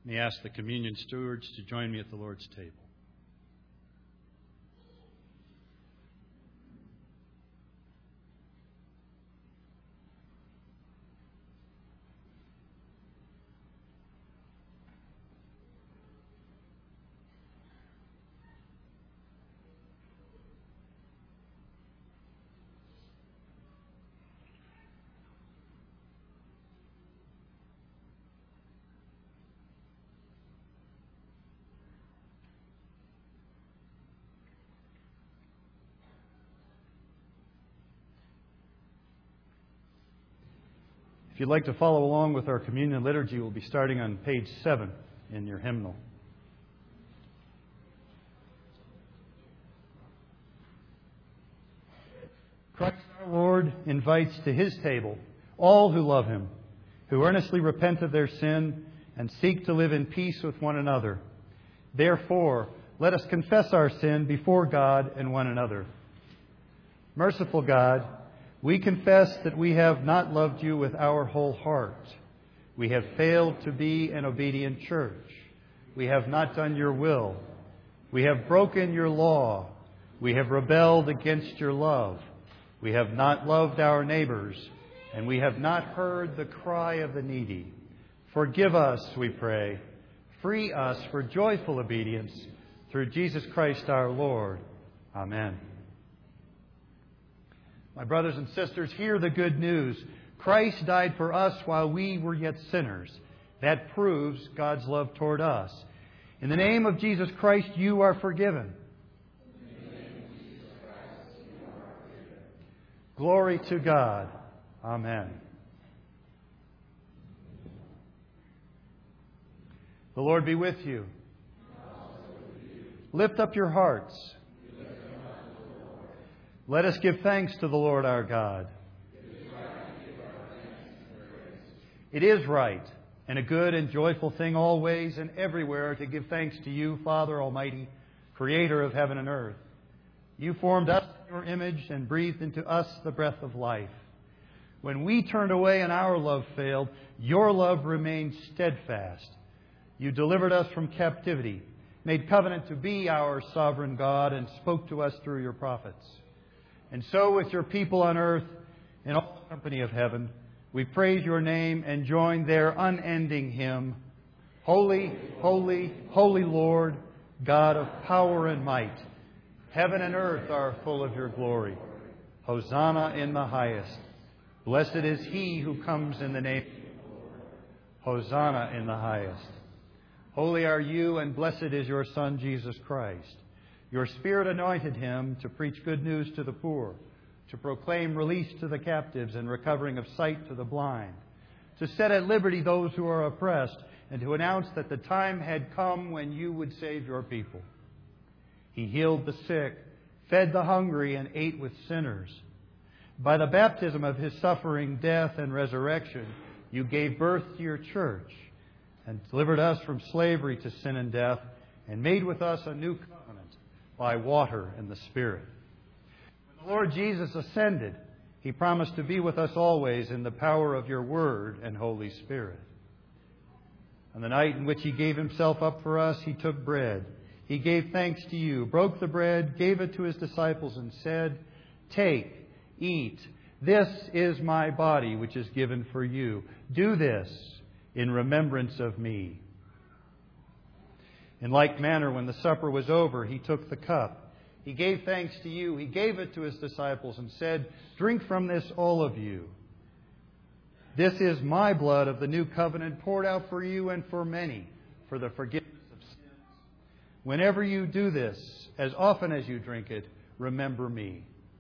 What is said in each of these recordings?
Let me ask the communion stewards to join me at the Lord's table. If you'd like to follow along with our communion liturgy, we'll be starting on page 7 in your hymnal. Christ our Lord invites to His table all who love Him, who earnestly repent of their sin and seek to live in peace with one another. Therefore, let us confess our sin before God and one another. Merciful God, we confess that we have not loved You with our whole heart. We have failed to be an obedient church. We have not done Your will. We have broken Your law. We have rebelled against Your love. We have not loved our neighbors, and we have not heard the cry of the needy. Forgive us, we pray. Free us for joyful obedience through Jesus Christ our Lord. Amen. My brothers and sisters, hear the good news. Christ died for us while we were yet sinners. That proves God's love toward us. In the name of Jesus Christ, you are forgiven. Glory to God. Amen. The Lord be with you. Lift up your hearts. Let us give thanks to the Lord our God. It is right and a good and joyful thing always and everywhere to give thanks to You, Father Almighty, Creator of heaven and earth. You formed us in Your image and breathed into us the breath of life. When we turned away and our love failed, Your love remained steadfast. You delivered us from captivity, made covenant to be our sovereign God, and spoke to us through Your prophets. And so with Your people on earth, in all the company of heaven, we praise Your name and join their unending hymn, Holy, holy, holy Lord, God of power and might. Heaven and earth are full of Your glory. Hosanna in the highest. Blessed is He who comes in the name of the Lord. Hosanna in the highest. Holy are You, and blessed is Your Son, Jesus Christ. Your Spirit anointed Him to preach good news to the poor, to proclaim release to the captives and recovering of sight to the blind, to set at liberty those who are oppressed, and to announce that the time had come when You would save Your people. He healed the sick, fed the hungry, and ate with sinners. By the baptism of His suffering, death, and resurrection, You gave birth to Your church and delivered us from slavery to sin and death, and made with us a new covenant by water and the Spirit. When the Lord Jesus ascended, He promised to be with us always in the power of Your Word and Holy Spirit. On the night in which He gave Himself up for us, He took bread. He gave thanks to You, broke the bread, gave it to His disciples, and said, Take, eat. This is My body, which is given for you. Do this in remembrance of Me. In like manner, when the supper was over, He took the cup. He gave thanks to You. He gave it to His disciples and said, Drink from this, all of you. This is My blood of the new covenant, poured out for you and for many, for the forgiveness of sins. Whenever you do this, as often as you drink it, remember Me.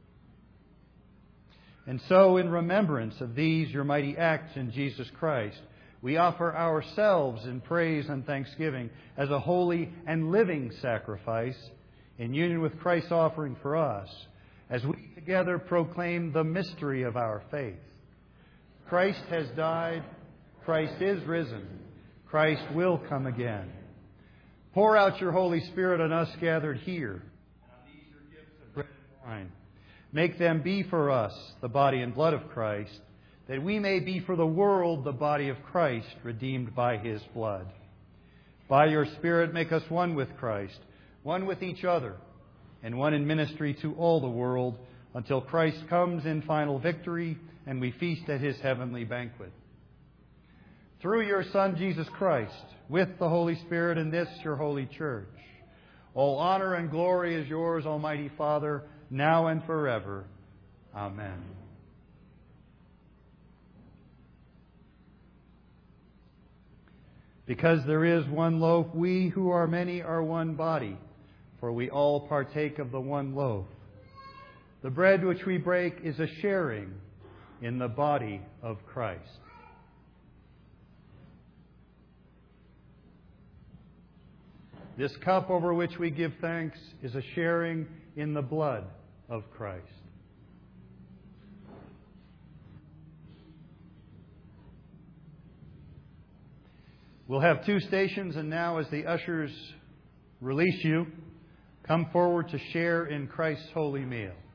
And so, in remembrance of these, Your mighty acts in Jesus Christ, we offer ourselves in praise and thanksgiving as a holy and living sacrifice in union with Christ's offering for us, as we together proclaim the mystery of our faith. Christ has died. Christ is risen. Christ will come again. Pour out Your Holy Spirit on us gathered here, and on these Your gifts of bread and wine. Make them be for us the body and blood of Christ, that we may be for the world the body of Christ, redeemed by His blood. By your Spirit, make us one with Christ, one with each other, and one in ministry to all the world, until Christ comes in final victory and we feast at His heavenly banquet. Through your Son, Jesus Christ, with the Holy Spirit in this, your holy church, all honor and glory is yours, Almighty Father, now and forever. Amen. Because there is one loaf, we who are many are one body, for we all partake of the one loaf. The bread which we break is a sharing in the body of Christ. This cup over which we give thanks is a sharing in the blood of Christ. We'll have two stations, and now as the ushers release you, come forward to share in Christ's holy meal.